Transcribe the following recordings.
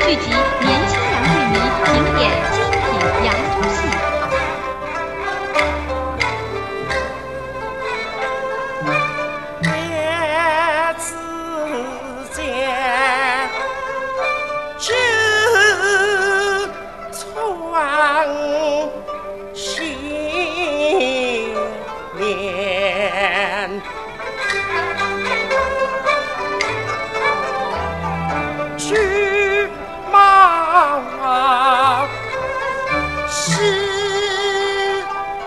聚集年轻洋剧迷经典精品洋剧戏。 夜之间，就穿心莲。去马是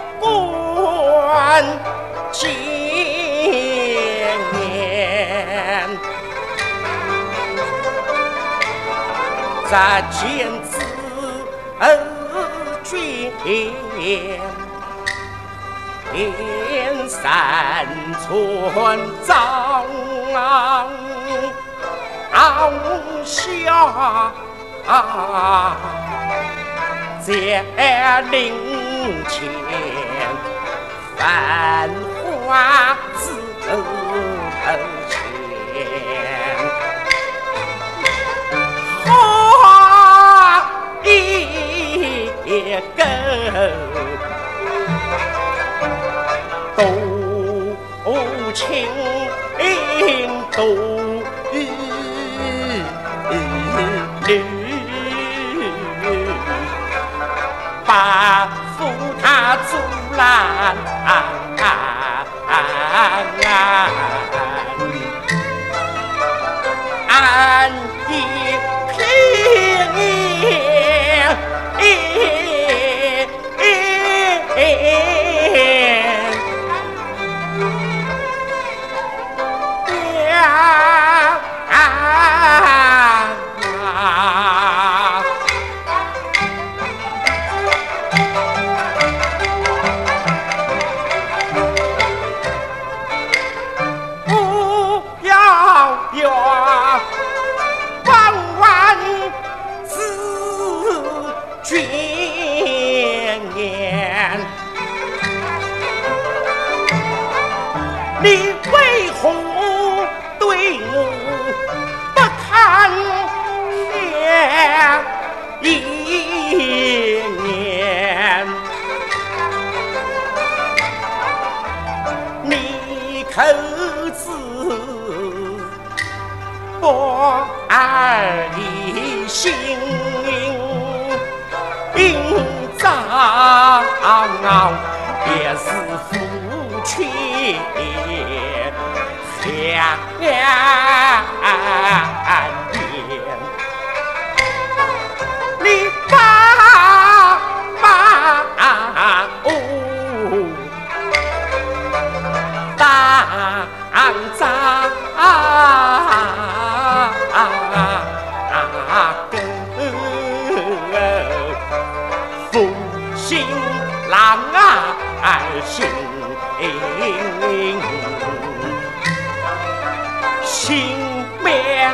关经年，咱见子君天山村张下在林前繁华字前，花一个都情都把扶他阻拦安一平你为何对我不看天一年？你可知我儿的心脏也是夫妻两眼，你爸当家负心郎心心灭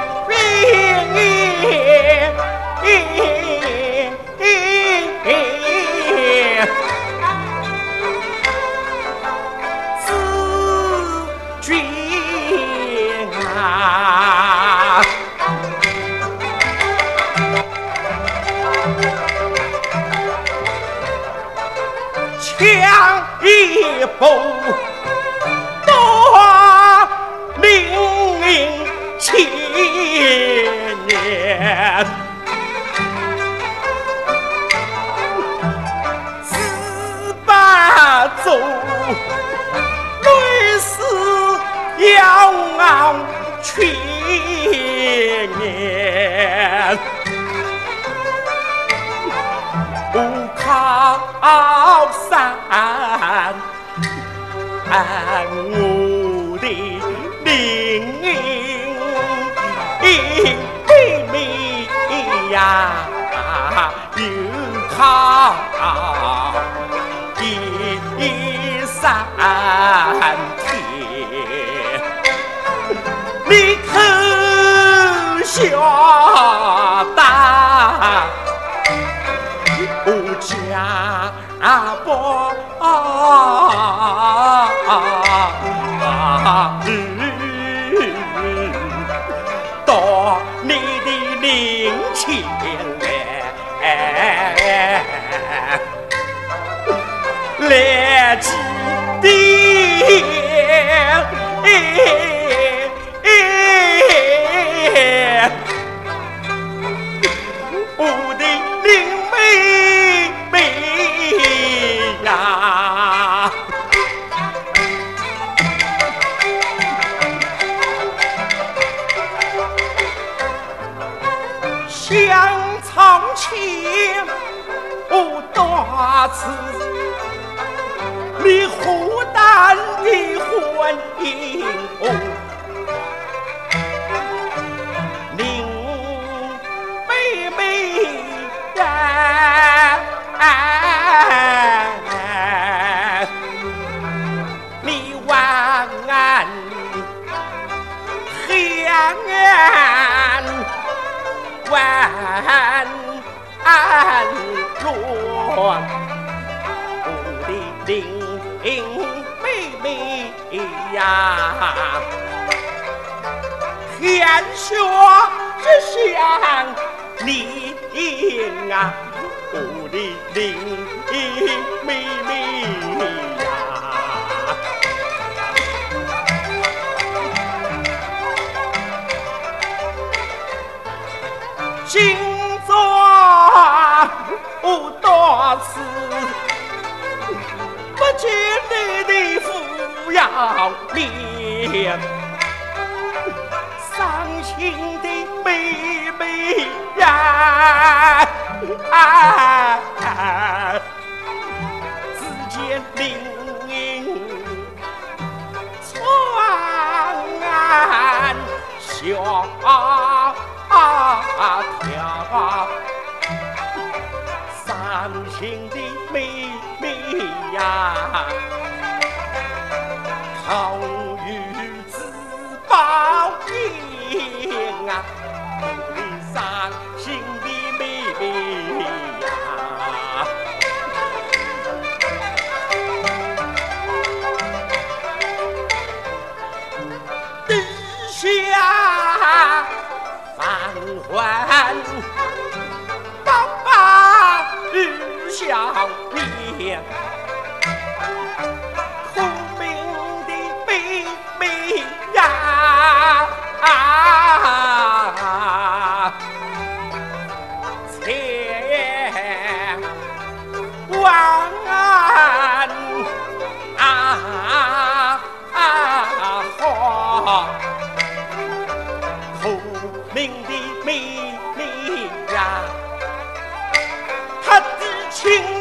自君枪一步多命千年，十八州累死遥望千年，不靠山我的灵为你呀有靠一山天，你可晓得我家伯到你的灵前想从前不多次，你孤单的婚姻，宁妹妹呀，你晚安晚安落，我的林妹妹呀，天说只想你啊，我的林妹妹呀。今朝多次，不见你的扶摇脸，伤心的妹妹呀，只见林窗岸笑跳，伤心的妹妹呀，好与自报应啊，你伤心的妹妹呀。地下繁欢，爸爸与小脸，苦命的妹妹呀，千万苦命的妹妹呀，她的情